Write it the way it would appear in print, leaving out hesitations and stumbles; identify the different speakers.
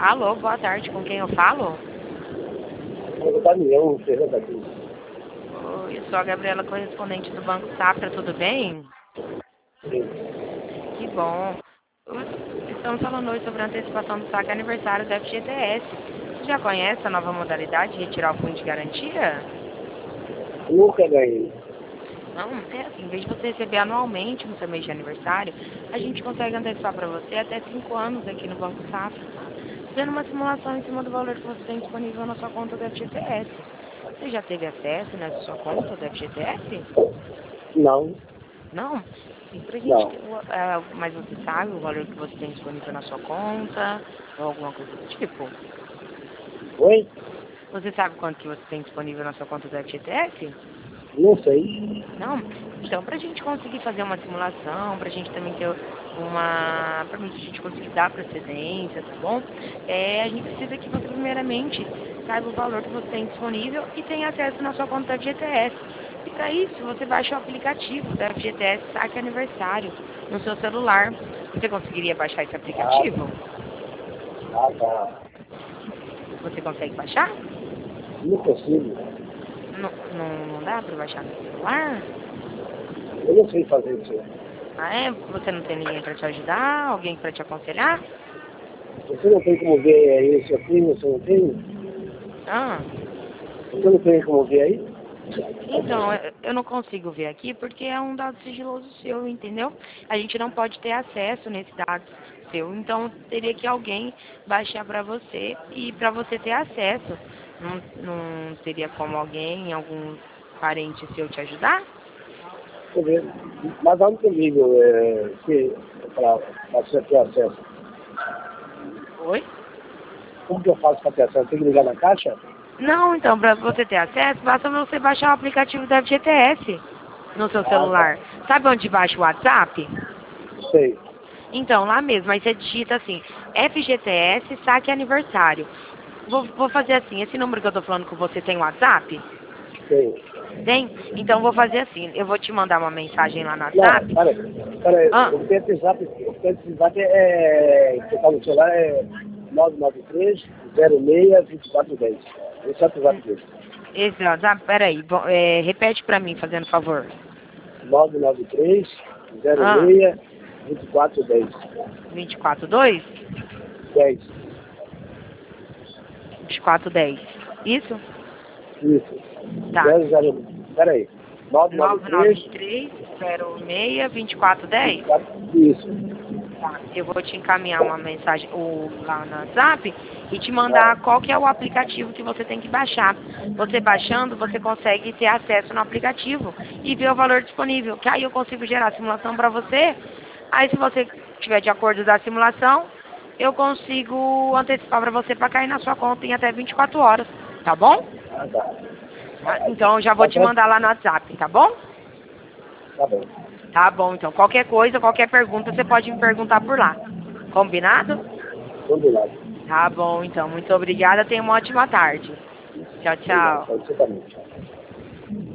Speaker 1: Alô, boa tarde, com quem eu falo?
Speaker 2: O Daniel Ferreira aqui.
Speaker 1: Oi, eu sou a Gabriela, correspondente do Banco Safra, tudo bem?
Speaker 2: Sim.
Speaker 1: Que bom. Estamos falando hoje sobre a antecipação do saque aniversário da FGTS. Você já conhece a nova modalidade de retirar o fundo de garantia?
Speaker 2: Nunca ganhei.
Speaker 1: Não, é assim, em vez de você receber anualmente no seu mês de aniversário, a gente consegue antecipar para você até 5 anos aqui no Banco Safra, fazendo uma simulação em cima do valor que você tem disponível na sua conta do FGTS. Você já teve acesso nessa sua conta do FGTS?
Speaker 2: Não,
Speaker 1: Não? E pra gente,
Speaker 2: não.
Speaker 1: mas você sabe o valor que você tem disponível na sua conta? Ou alguma coisa do tipo?
Speaker 2: Oi?
Speaker 1: Você sabe quanto que você tem disponível na sua conta do FGTS?
Speaker 2: Não sei.
Speaker 1: Não? Então, pra gente conseguir fazer uma simulação, pra gente também ter uma... pra gente conseguir dar procedência, tá bom? A gente precisa que você, primeiramente, saiba o valor que você tem disponível e tenha acesso na sua conta da FGTS. E para isso, você baixa o aplicativo da FGTS Saque Aniversário no seu celular. Você conseguiria baixar esse
Speaker 2: Ah,
Speaker 1: aplicativo?
Speaker 2: tá.
Speaker 1: Você consegue baixar?
Speaker 2: Não consigo.
Speaker 1: Não dá para baixar no celular?
Speaker 2: Eu não sei fazer isso.
Speaker 1: Ah, é? Você não tem ninguém para te ajudar? Alguém para te aconselhar?
Speaker 2: Você não tem como ver isso aqui? Você não tem?
Speaker 1: Ah,
Speaker 2: Você não tem como ver aí?
Speaker 1: então, eu não consigo ver aqui porque é um dado sigiloso seu, entendeu? A gente não pode ter acesso nesse dado seu, então teria que alguém baixar para você e para você ter acesso. Não teria como alguém, algum parente seu te ajudar?
Speaker 2: Quer ver? Mas onde que eu ligo para você ter acesso?
Speaker 1: Oi?
Speaker 2: Como que eu faço para ter acesso? Tem que ligar na caixa?
Speaker 1: Não, então, para você ter acesso, basta você baixar o aplicativo da FGTS no seu
Speaker 2: Ah,
Speaker 1: celular.
Speaker 2: tá.
Speaker 1: Sabe onde baixa o WhatsApp?
Speaker 2: Sei.
Speaker 1: Então, lá mesmo, aí você digita assim, FGTS Saque Aniversário. Vou fazer assim, esse número que eu tô falando com você tem WhatsApp?
Speaker 2: Sei.
Speaker 1: Tem? Então vou fazer assim, eu vou te mandar uma mensagem lá no
Speaker 2: Não,
Speaker 1: WhatsApp.
Speaker 2: peraí.
Speaker 1: Ah,
Speaker 2: O WhatsApp, que está no celular é 993-06-2410. Esse é o WhatsApp dele.
Speaker 1: esse WhatsApp, peraí, repete pra mim, fazendo favor.
Speaker 2: 993-06-2410.
Speaker 1: Ah, 242?
Speaker 2: 10.
Speaker 1: 2410. Isso?
Speaker 2: Isso.
Speaker 1: Tá.
Speaker 2: 00. Peraí. 993
Speaker 1: 99306-2410?
Speaker 2: 24. Isso.
Speaker 1: Tá. Eu vou te encaminhar uma mensagem lá no WhatsApp e te
Speaker 2: Ah,
Speaker 1: mandar qual que é o aplicativo que você tem que baixar. Você baixando, você consegue ter acesso no aplicativo e ver o valor disponível. Que aí eu consigo gerar a simulação para você. Aí se você tiver de acordo da simulação, eu consigo antecipar para você para cair na sua conta em até 24 horas. Tá bom?
Speaker 2: tá.
Speaker 1: Tá? Então eu já vou
Speaker 2: Tá
Speaker 1: te
Speaker 2: certo?
Speaker 1: mandar lá no WhatsApp, tá bom?
Speaker 2: Tá bom.
Speaker 1: Tá bom, então. Qualquer coisa, qualquer pergunta, você pode me perguntar por lá. Combinado?
Speaker 2: Combinado.
Speaker 1: Tá bom, então. Muito obrigada. Tenha uma ótima tarde. Tchau,
Speaker 2: Obrigado.
Speaker 1: tchau.
Speaker 2: Pode ser também. Tchau.